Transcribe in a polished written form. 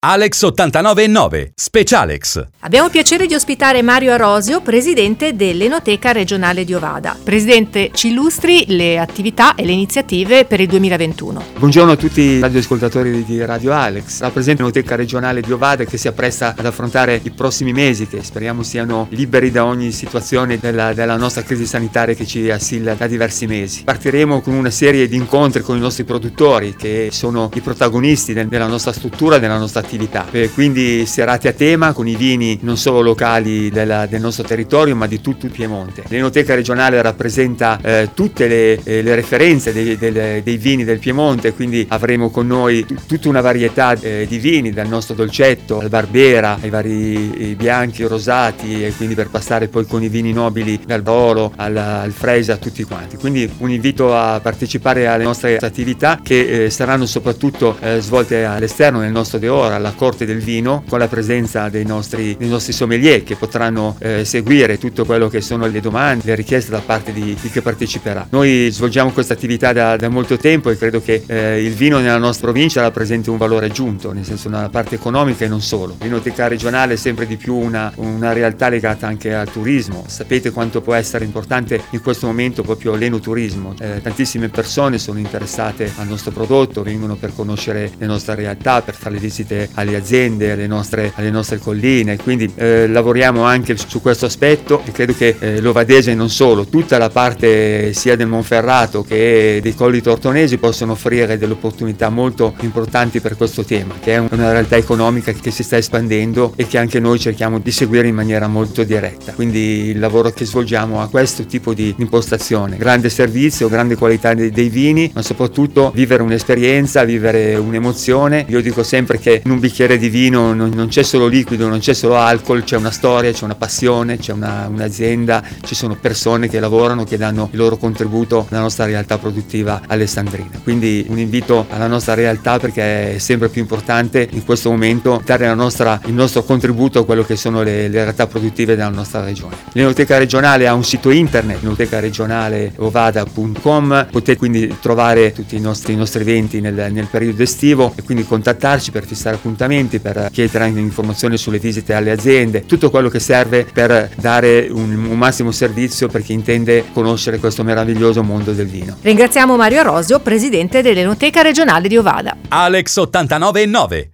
Alex 89.9 Specialex. Abbiamo il piacere di ospitare Mario Arosio, presidente dell'Enoteca regionale di Ovada. Presidente, ci illustri le attività e le iniziative per il 2021. Buongiorno a tutti i radioascoltatori di Radio Alex. Rappresento l'Enoteca regionale di Ovada che si appresta ad affrontare i prossimi mesi, che speriamo siano liberi da ogni situazione della nostra crisi sanitaria che ci assilla da diversi mesi. Partiremo con una serie di incontri con i nostri produttori, che sono i protagonisti della nostra struttura, della nostra attività. Quindi serate a tema con i vini non solo locali del nostro territorio, ma di tutto il Piemonte. L'Enoteca regionale rappresenta tutte le referenze dei vini del Piemonte, quindi avremo con noi tutta una varietà di vini, dal nostro dolcetto al Barbera, ai vari bianchi, rosati, e quindi per passare poi con i vini nobili dal Barolo al Freisa, a tutti quanti. Quindi un invito a partecipare alle nostre attività, che saranno soprattutto svolte all'esterno del nostro Deora, alla Corte del Vino, con la presenza dei nostri sommelier, che potranno seguire tutto quello che sono le domande, le richieste da parte di chi parteciperà. Noi svolgiamo questa attività da molto tempo e credo che il vino nella nostra provincia rappresenti un valore aggiunto, nel senso una parte economica e non solo. L'Enoteca regionale è sempre di più una realtà legata anche al turismo. Sapete quanto può essere importante in questo momento proprio l'enoturismo. Tantissime persone sono interessate al nostro prodotto, vengono per conoscere le nostre realtà, per fare le visite alle aziende, alle nostre colline, quindi lavoriamo anche su questo aspetto, e credo che l'Ovadese, non solo, tutta la parte sia del Monferrato che dei Colli Tortonesi possono offrire delle opportunità molto importanti per questo tema, che è una realtà economica che si sta espandendo e che anche noi cerchiamo di seguire in maniera molto diretta. Quindi il lavoro che svolgiamo ha questo tipo di impostazione: grande servizio, grande qualità dei vini, ma soprattutto vivere un'esperienza, vivere un'emozione. Io dico sempre che in un bicchiere di vino non c'è solo liquido, non c'è solo alcol, c'è una storia, c'è una passione, c'è un'azienda, ci sono persone che lavorano, che danno il loro contributo alla nostra realtà produttiva alessandrina. Quindi un invito alla nostra realtà, perché è sempre più importante in questo momento dare il nostro contributo a quello che sono le realtà produttive della nostra regione. L'Enoteca regionale ha un sito internet, enotecaregionaleovada.com. Potete quindi trovare tutti i nostri eventi nel periodo estivo, e quindi contattarci per fissare appuntamenti, per chiedere anche informazioni sulle visite alle aziende, tutto quello che serve per dare un massimo servizio per chi intende conoscere questo meraviglioso mondo del vino. Ringraziamo Mario Arosio, presidente dell'Enoteca regionale di Ovada. Alex 89.9